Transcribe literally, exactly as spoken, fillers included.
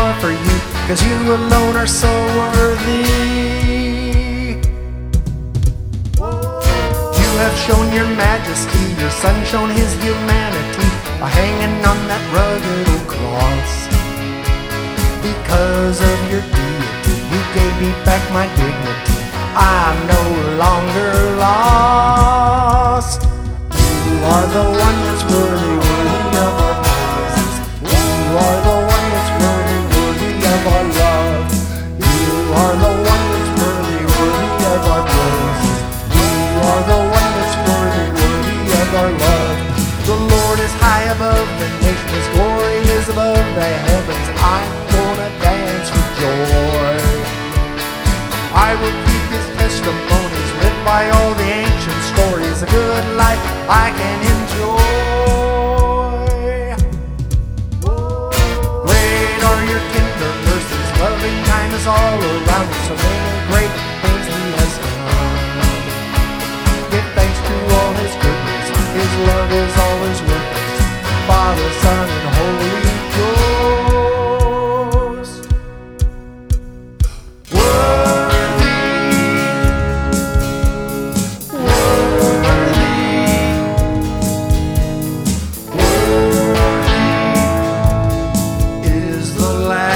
love for you, 'cause you alone are so worthy. You have shown your majesty, your son shown his humanity by hanging on that rugged old cross. Because of your deity, you gave me back my dignity. I'm no longer lost. You are the one that's worthy, worthy of our praises. You are the one that's worthy, worthy of our love. You are the one that's worthy, worthy of our praises. You are the one that's worthy, worthy of our love. The Lord is high above the nation, His glory is above the heavens. I'm gonna dance with joy. I will keep His testimonies, live by all the ancient stories, a good life I can enjoy. Great are your tender mercies, loving kindness all around us, so many great things He has done. Give thanks to all His goodness, His love is always with us, Father, Son, and Holy Ghost. Is the